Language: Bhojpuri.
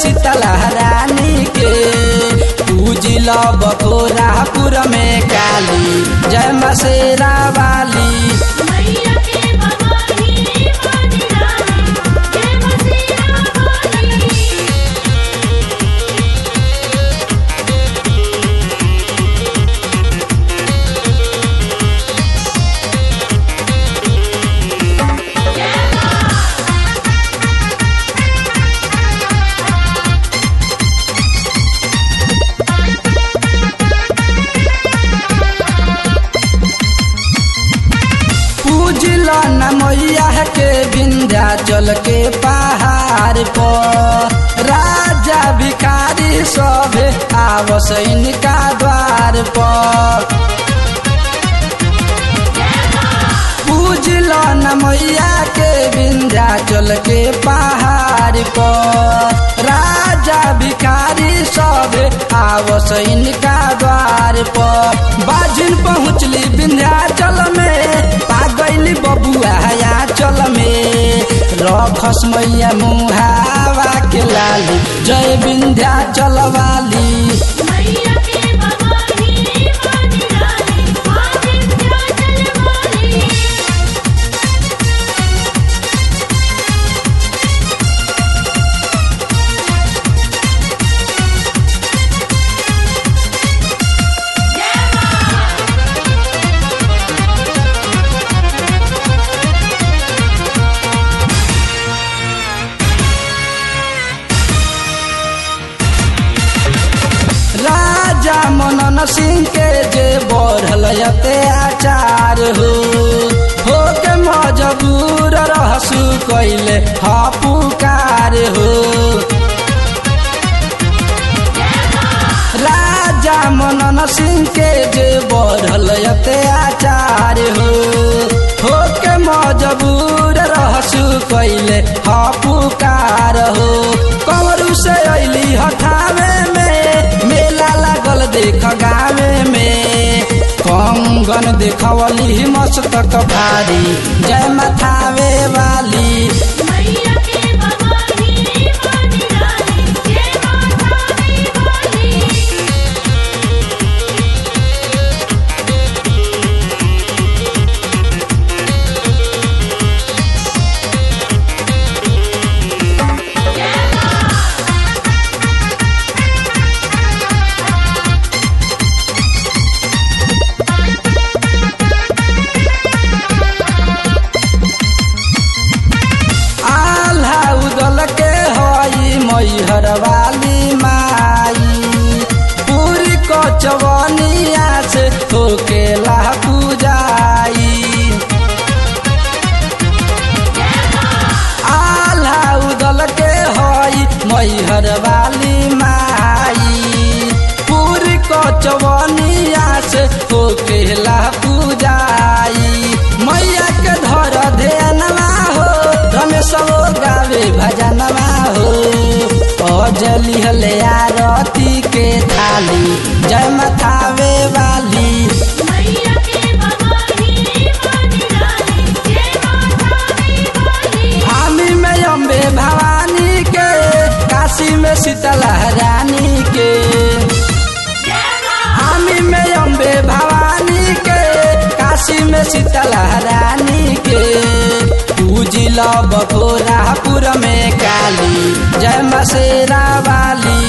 शीतला रानी के, पूजिल बखोरापुर में काली, जय माँ शेरा वाली। न मैया के विंध्याचल के पहाड़ पर, राजा भिखारी सब आवस इनका द्वार पर। पूजल न मैया के विंध्याचल के पहाड़ पर, राजा भिखारी सब आवस इनका द्वार पर। बाजिन पहुँचली विंध्याचल में, पागैली बबुआ चल में, रखस मैया मुहावा के लाली, जय विंध्याचल वाली। राजा मनन सिंह के जे बढ़ल अत्याचार हो के मजबूर रहसु कैले हा पुकार हो। राजा मनन सिंह के जे बढ़ल अत्याचार हो के मजबूर रहसु कैले हा पुकार हो। कंवरू से अली हठावे में, मेला लागल देख गावे में, कंगन देखवली मस्तक भारी, जय मथावे वाली। मैहर वाली माई, पूरी कचवनिया से होके ला पूजाई। आल्हा उदल के हई मैहर वाली माई, पूरी कचवनिया से होके ला पूजाई। मैया के धर ध्यानवा हो, रमेश गावे भजनवा हो, जली हले आरती के थाली, जय मथावे वाली। हामी में अम्बे भवानी के, काशी में शीतला रानी के, हामी में अम्बे भवानी के, काशी में शीतला रानी के, पूजिल बखोरापुर में काली, जय माँ शेरा वाली।